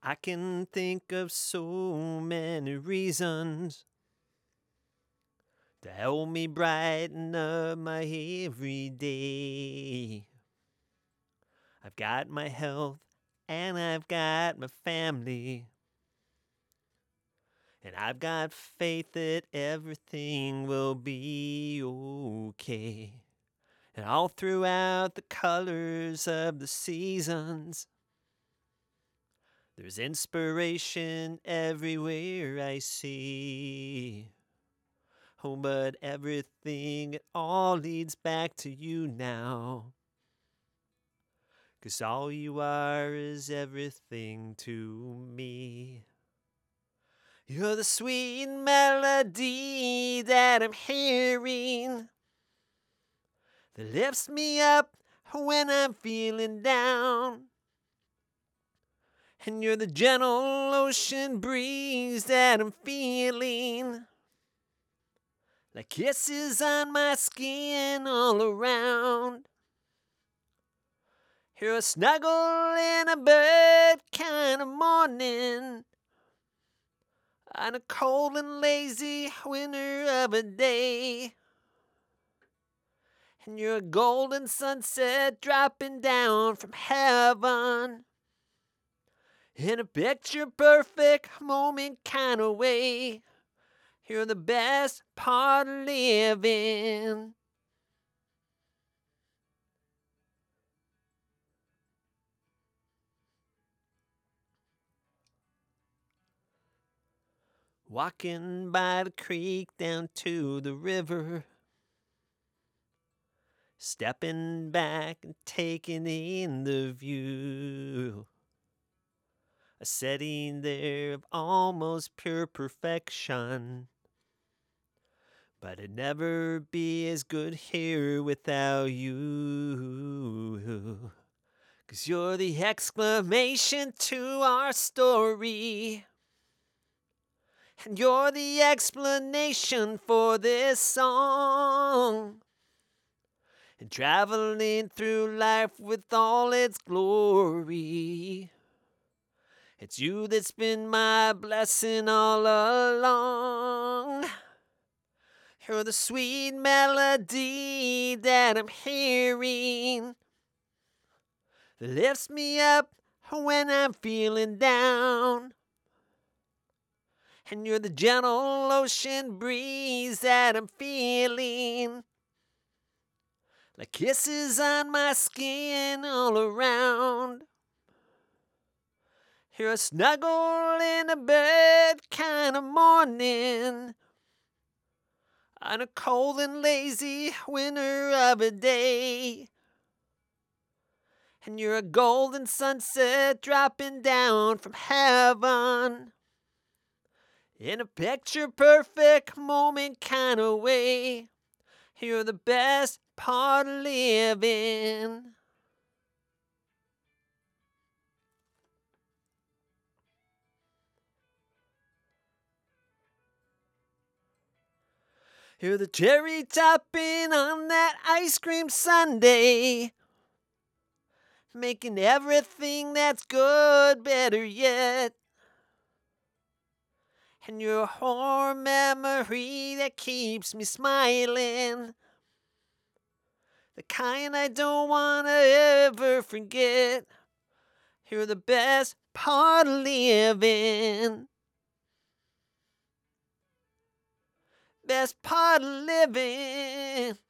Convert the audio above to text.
I can think of so many reasons to help me brighten up my every day. I've got my health and I've got my family. And I've got faith that everything will be okay. And all throughout the colors of the seasons, there's inspiration everywhere I see. Oh, but everything, it all leads back to you now. 'Cause all you are is everything to me. You're the sweet melody that I'm hearing that lifts me up when I'm feeling down. And you're the gentle ocean breeze that I'm feeling, like kisses on my skin all around. You're a snuggle in a bed kind of morning on a cold and lazy winter of a day. And you're a golden sunset dropping down from heaven in a picture perfect moment kind of way. You're the best part of living. Walking by the creek down to the river, stepping back and taking in the view. A setting there of almost pure perfection. But it'd never be as good here without you. 'Cause you're the exclamation to our story. And you're the explanation for this song. And traveling through life with all its glory, it's you that's been my blessing all along. You're the sweet melody that I'm hearing that lifts me up when I'm feeling down. And you're the gentle ocean breeze that I'm feeling, like kisses on my skin all around. You're a snuggle in a bed kind of morning on a cold and lazy winter of a day. And you're a golden sunset dropping down from heaven in a picture perfect moment kind of way. You're the best part of living. You're the cherry topping on that ice cream sundae, making everything that's good better yet. And you're a warm memory that keeps me smiling, the kind I don't want to ever forget. You're the best part of living. Best part of living.